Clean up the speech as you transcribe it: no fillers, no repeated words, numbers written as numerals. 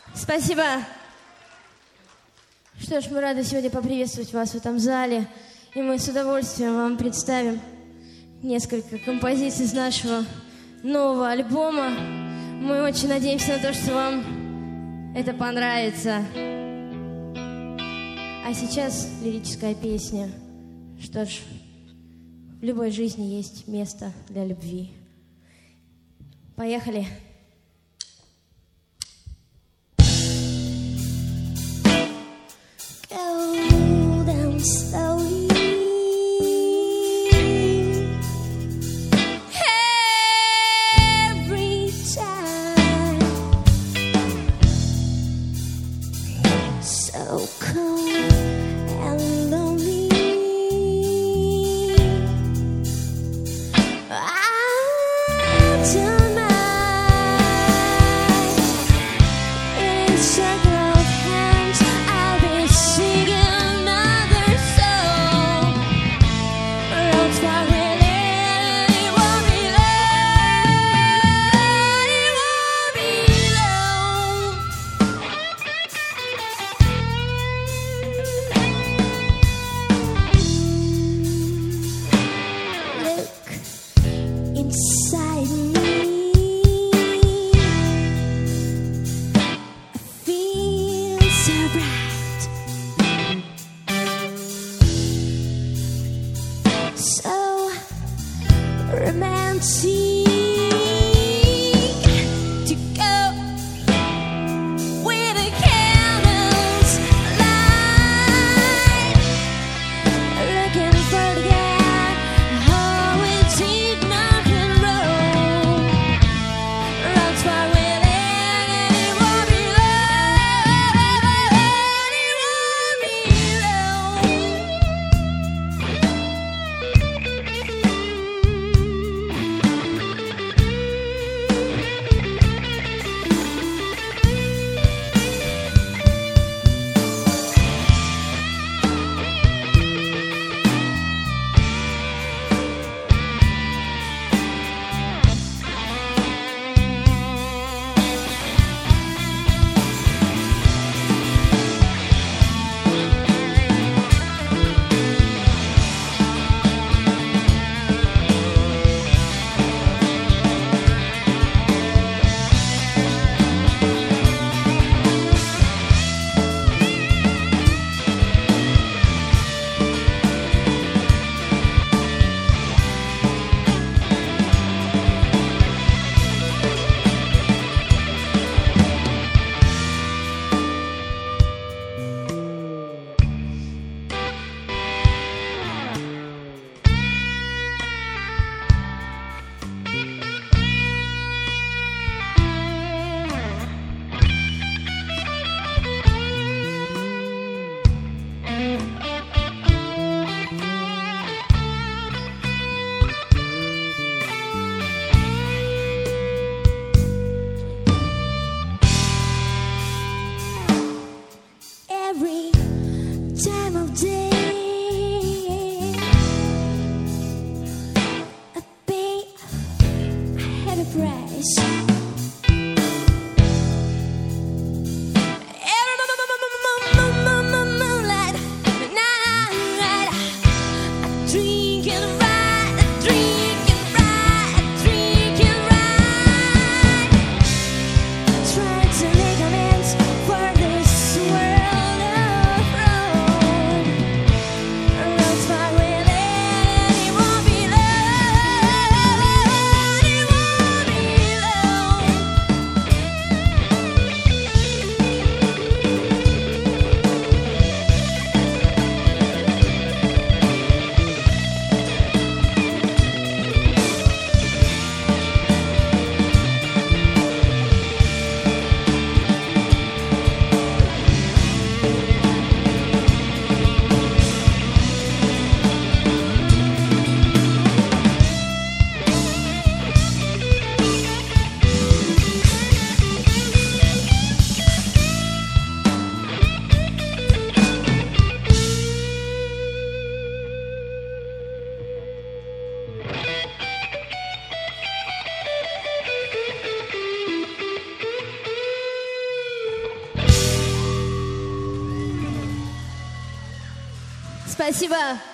Спасибо. Что ж, мы рады сегодня поприветствовать вас в этом зале. И мы с удовольствием вам представим несколько композиций с нашего нового альбома. Мы очень надеемся на то, что вам это понравится. А сейчас лирическая песня. Что ж, в любой жизни есть место для любви. Поехали. Go down slowly. Every time. So cold and lonely. I don't mind. In circle of hands, I'll be singing another song. Roads that will end, it won't be long. It won't be long. Look inside me. I feel Спасибо.